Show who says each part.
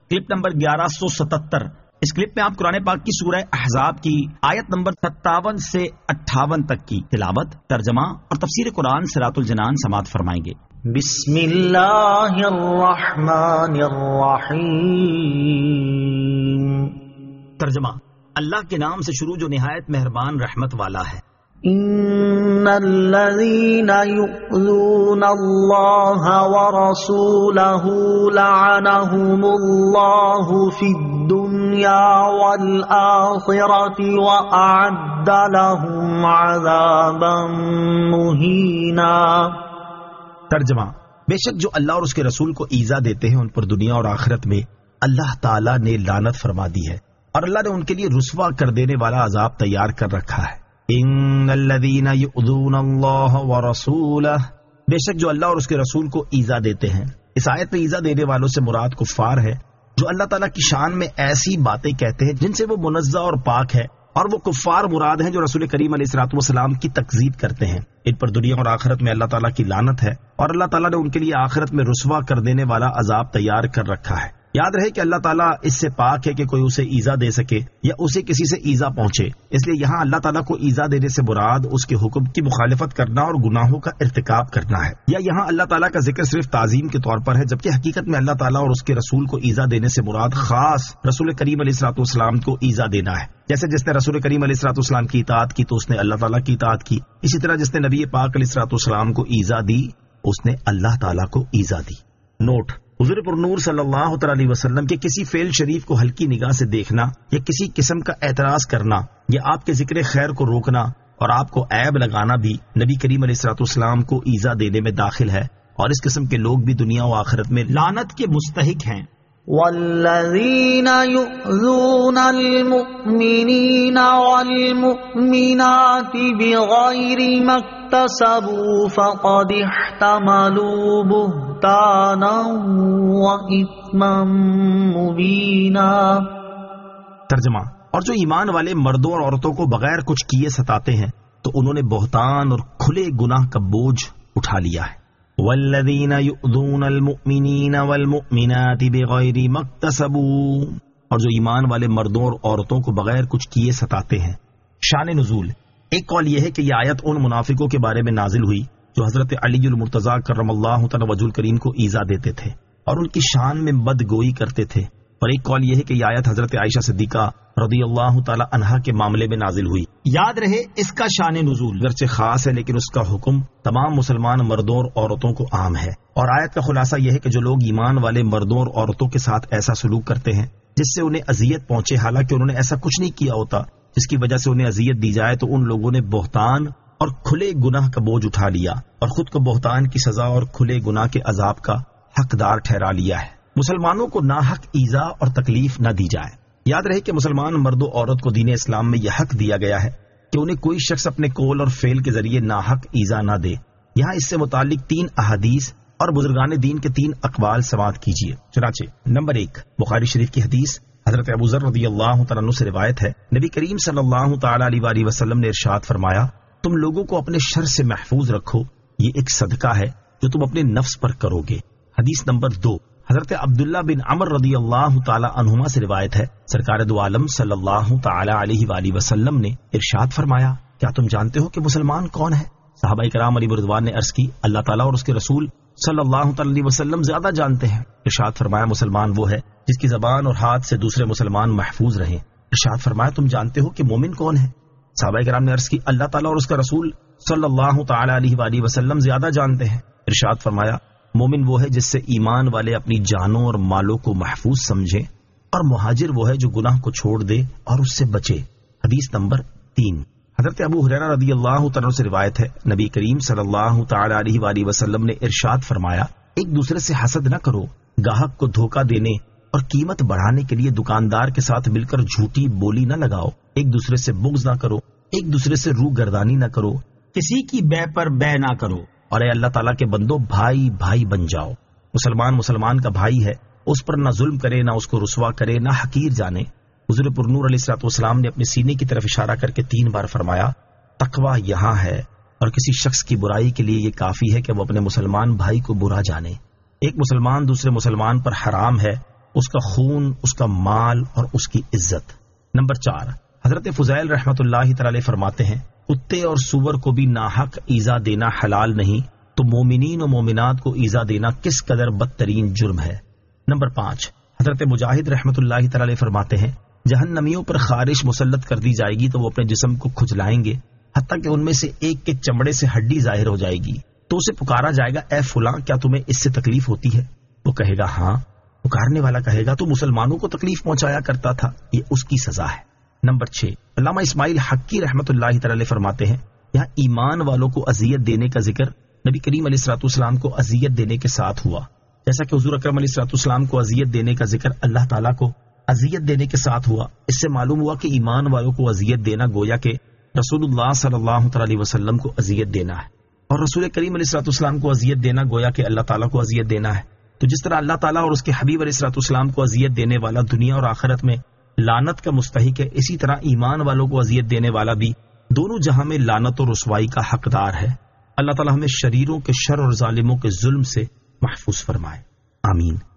Speaker 1: Clip number 1177۔ اس clip میں آپ قرآن پاک کی سورہ احزاب کی آیت نمبر 57 سے 58 تک کی تلاوت، ترجمہ اور تفسیر قرآن صراط الجنان سماعت فرمائیں گے۔
Speaker 2: بسم اللہ الرحمن الرحیم۔
Speaker 1: ترجمہ: اللہ کے نام سے شروع جو نہایت مہربان رحمت والا ہے۔
Speaker 2: ان الذين يؤذون الله ورسوله لعنهم الله في الدنيا والآخرة وأعد لهم عذابا مهينا۔
Speaker 1: ترجمہ: بے شک جو اللہ اور اس کے رسول کو ایذا دیتے ہیں ان پر دنیا اور آخرت میں اللہ تعالیٰ نے لعنت فرما دی ہے، اور اللہ نے ان کے لیے رسوا کر دینے والا عذاب تیار کر رکھا ہے۔ ان الذین یؤذون اللہ ورسولہ، بے شک جو اللہ اور اس کے رسول کو ایذا دیتے ہیں۔ اس آیت میں ایذا دینے والوں سے مراد کفار ہے جو اللہ تعالیٰ کی شان میں ایسی باتیں کہتے ہیں جن سے وہ منزہ اور پاک ہے، اور وہ کفار مراد ہیں جو رسول کریم علیہ الصلوۃ والسلام کی تکذیب کرتے ہیں۔ ان پر دنیا اور آخرت میں اللہ تعالیٰ کی لعنت ہے، اور اللہ تعالیٰ نے ان کے لیے آخرت میں رسوا کر دینے والا عذاب تیار کر رکھا ہے۔ یاد رہے کہ اللہ تعالیٰ اس سے پاک ہے کہ کوئی اسے ایذا دے سکے یا اسے کسی سے ایذا پہنچے، اس لیے یہاں اللہ تعالیٰ کو ایذا دینے سے مراد اس کے حکم کی مخالفت کرنا اور گناہوں کا ارتکاب کرنا ہے، یا یہاں اللہ تعالیٰ کا ذکر صرف تعظیم کے طور پر ہے، جبکہ حقیقت میں اللہ تعالیٰ اور اس کے رسول کو ایذا دینے سے مراد خاص رسول کریم علیہ الصلوۃ والسلام کو ایذا دینا ہے۔ جیسے جس نے رسول کریم علیہ الصلوۃ والسلام کی اطاعت کی تو اس نے اللہ تعالیٰ کی اطاعت کی، اسی طرح جس نے نبی پاک علیہ الصلوۃ والسلام کو ایذا دی اس نے اللہ تعالیٰ کو ایذا دی۔ نوٹ: حضور پر نور صلی اللہ تعالی علیہ وسلم کے کسی فعل شریف کو ہلکی نگاہ سے دیکھنا یا کسی قسم کا اعتراض کرنا یا آپ کے ذکر خیر کو روکنا اور آپ کو عیب لگانا بھی نبی کریم علیہ الصلوۃ والسلام کو ایذا دینے میں داخل ہے، اور اس قسم کے لوگ بھی دنیا و آخرت میں لعنت کے مستحق ہیں۔
Speaker 2: والذین یؤذون المؤمنین والمؤمنات بغیر ما اکتسبوا فقد احتملوا بہتانا واثما مبینا۔
Speaker 1: ترجمہ: اور جو ایمان والے مردوں اور عورتوں کو بغیر کچھ کیے ستاتے ہیں تو انہوں نے بہتان اور کھلے گناہ کا بوجھ اٹھا لیا ہے۔ والذین یؤذون المؤمنین والمؤمنات بغیر ما اکتسبوا، اور جو ایمان والے مردوں اور عورتوں کو بغیر کچھ کیے ستاتے ہیں۔ شان نزول: ایک قول یہ ہے کہ یہ آیت ان منافقوں کے بارے میں نازل ہوئی جو حضرت علی المرتضیٰ کرم اللہ تعالی وجہ الکریم کو ایذا دیتے تھے اور ان کی شان میں بدگوئی کرتے تھے، اور ایک قول یہ ہے کہ یہ آیت حضرت عائشہ صدیقہ رضی اللہ تعالی عنہا کے معاملے میں نازل ہوئی۔ یاد رہے اس کا شان نزول گرچہ خاص ہے لیکن اس کا حکم تمام مسلمان مردوں اور عورتوں کو عام ہے، اور آیت کا خلاصہ یہ ہے کہ جو لوگ ایمان والے مردوں اور عورتوں کے ساتھ ایسا سلوک کرتے ہیں جس سے انہیں اذیت پہنچے حالانکہ انہوں نے ایسا کچھ نہیں کیا ہوتا جس کی وجہ سے انہیں اذیت دی جائے، تو ان لوگوں نے بہتان اور کھلے گناہ کا بوجھ اٹھا لیا اور خود کو بہتان کی سزا اور کھلے گناہ کے عذاب کا حقدار ٹھہرا لیا ہے۔ مسلمانوں کو ناحق ایذا اور تکلیف نہ دی جائے۔ یاد رہے کہ مسلمان مرد و عورت کو دین اسلام میں یہ حق دیا گیا ہے کہ انہیں کوئی شخص اپنے قول اور فعل کے ذریعے ناحق ایذا نہ دے۔ یہاں اس سے متعلق 3 احادیث اور بزرگان دین کے 3 اقوال سماعت کیجیے۔ چنانچہ نمبر 1 بخاری شریف کی حدیث حضرت ابو ذر رضی اللہ تعالیٰ عنہ سے روایت ہے، نبی کریم صلی اللہ تعالیٰ علیہ وسلم نے ارشاد فرمایا، تم لوگوں کو اپنے شر سے محفوظ رکھو، یہ ایک صدقہ ہے جو تم اپنے نفس پر کرو گے۔ حدیث نمبر 2 حضرت عبداللہ بن عمر رضی اللہ تعالی عنہما سے روایت ہے، سرکار دو عالم صلی اللہ تعالی علیہ وآلہ وسلم نے ارشاد فرمایا، کیا تم جانتے ہو کہ مسلمان کون ہے؟ صحابہ کرام علیہ رضوان نے عرض کی، اللہ تعالیٰ اور اس کے رسول صلی اللہ تعالی علیہ وسلم زیادہ جانتے ہیں۔ ارشاد فرمایا، مسلمان وہ ہے جس کی زبان اور ہاتھ سے دوسرے مسلمان محفوظ رہیں۔ ارشاد فرمایا، تم جانتے ہو کہ مومن کون ہے؟ صحابہ کرام نے عرض کی، اللہ تعالیٰ اور اس کا رسول صلی اللہ تعالی علیہ وآلہ وسلم زیادہ جانتے ہیں۔ ارشاد فرمایا، مومن وہ ہے جس سے ایمان والے اپنی جانوں اور مالوں کو محفوظ سمجھیں، اور مہاجر وہ ہے جو گناہ کو چھوڑ دے اور اس سے بچے۔ حدیث نمبر 3 حضرت ابو ہریرہ رضی اللہ تعالیٰ سے روایت ہے، نبی کریم صلی اللہ تعالی علیہ وآلہ وسلم نے ارشاد فرمایا، ایک دوسرے سے حسد نہ کرو، گاہک کو دھوکہ دینے اور قیمت بڑھانے کے لیے دکاندار کے ساتھ مل کر جھوٹی بولی نہ لگاؤ، ایک دوسرے سے بغض نہ کرو، ایک دوسرے سے روح گردانی نہ کرو، کسی کی بے پر بے نہ کرو، اور اے اللہ تعالیٰ کے بندو بھائی بھائی بن جاؤ۔ مسلمان کا بھائی ہے، اس پر نہ ظلم کرے، نہ اس کو رسوا کرے، نہ حقیر جانے۔ حضور پر نور علیہ الصلوۃ والسلام نے اپنے سینے کی طرف اشارہ کر کے 3 بار فرمایا، تقویٰ یہاں ہے، اور کسی شخص کی برائی کے لیے یہ کافی ہے کہ وہ اپنے مسلمان بھائی کو برا جانے۔ ایک مسلمان دوسرے مسلمان پر حرام ہے، اس کا خون، اس کا مال اور اس کی عزت۔ نمبر 4، حضرت فضیل رحمۃ اللہ تعالی فرماتے ہیں کتے اور سور کو بھی ناحق ایذا دینا حلال نہیں، تو مومنین و مومنات کو ایذا دینا کس قدر بدترین جرم ہے۔ نمبر 5، حضرت مجاہد رحمۃ اللہ تعالی فرماتے ہیں جہنمیوں پر خارش مسلط کر دی جائے گی تو وہ اپنے جسم کو کھجلائیں گے حتیٰ کہ ان میں سے ایک کے چمڑے سے ہڈی ظاہر ہو جائے گی، تو اسے پکارا جائے گا اے فلاں کیا تمہیں اس سے تکلیف ہوتی ہے؟ وہ کہے گا ہاں۔ پکارنے والا کہے گا تو مسلمانوں کو تکلیف پہنچایا کرتا تھا، یہ اس کی سزا ہے۔ نمبر 6، علامہ اسماعیل حقی رحمۃ اللہ تعالی فرماتے ہیں یہاں ایمان والوں کو اذیت دینے کا ذکر نبی کریم علیہ الصلوۃ والسلام کو اذیت دینے کے ساتھ ہوا، جیسا کہ حضور اکرم علیہ الصلوۃ والسلام کو اذیت دینے کا ذکر اللہ تعالیٰ کو اذیت دینے کے ساتھ ہوا۔ اس سے معلوم ہوا کہ ایمان والوں کو اذیت دینا گویا کہ رسول اللہ صلی اللہ تعالی وسلم کو اذیت دینا ہے، اور رسول کریم علیہ الصلوۃ والسلام کو اذیت دینا گویا کہ اللہ تعالیٰ کو اذیت دینا ہے۔ تو جس طرح اللہ تعالیٰ اور اس کے حبیب علیہ الصلوۃ والسلام کو اذیت دینے والا دنیا اور آخرت میں لعنت کا مستحق ہے، اسی طرح ایمان والوں کو اذیت دینے والا بھی دونوں جہاں میں لعنت اور رسوائی کا حقدار ہے۔ اللہ تعالیٰ ہمیں شریروں کے شر اور ظالموں کے ظلم سے محفوظ فرمائے، آمین۔